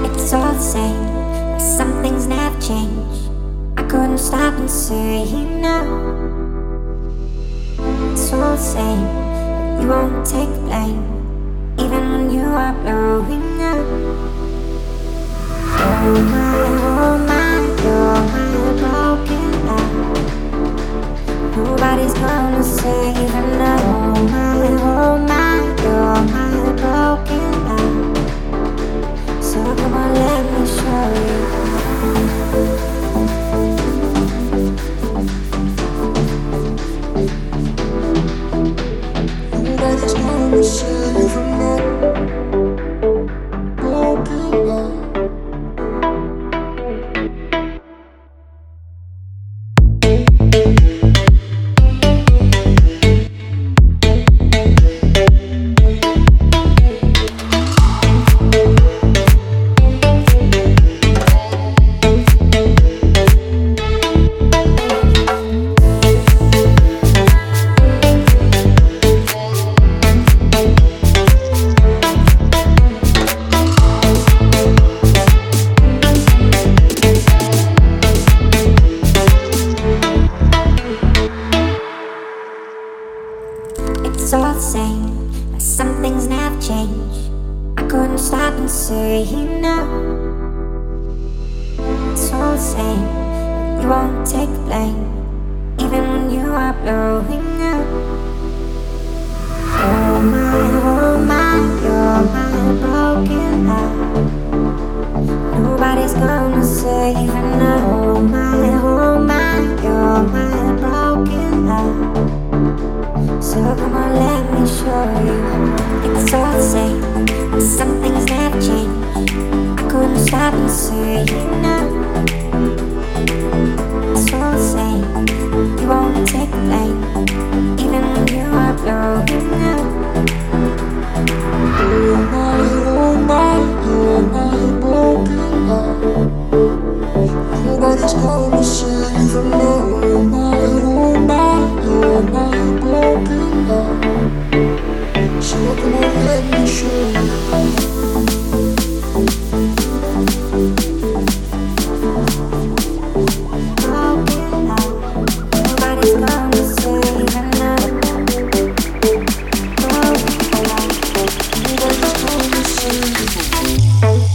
It's all the same, like some things never change. I couldn't stop and say no. It's all the same, but you won't take the blame, even when you are blowing up. Oh my, you're my broken love. Nobody's gonna save her now. Oh my, you're my broken love. So come on, let me show you. Nobody's gonna save her now. Broken love. It's all the same, but some things never change. I couldn't stop and say no. It's all the same, but you won't take the blame, even when you are blowing up. Oh my, you're my broken love. Nobody's gonna save her now. Oh my, you're my broken love. So come on, let me show you. It's all the same, but some things never change. I couldn't stop and say no. It's all the same, you won't take the blame, even when you are blowing up. Oh my, you're my broken love. Nobody's gonna save her now. Oh my, you're my broken love. So come on, let me show you. Broken love. Nobody's gonna save her now. Broken love. Nobody's gonna save her.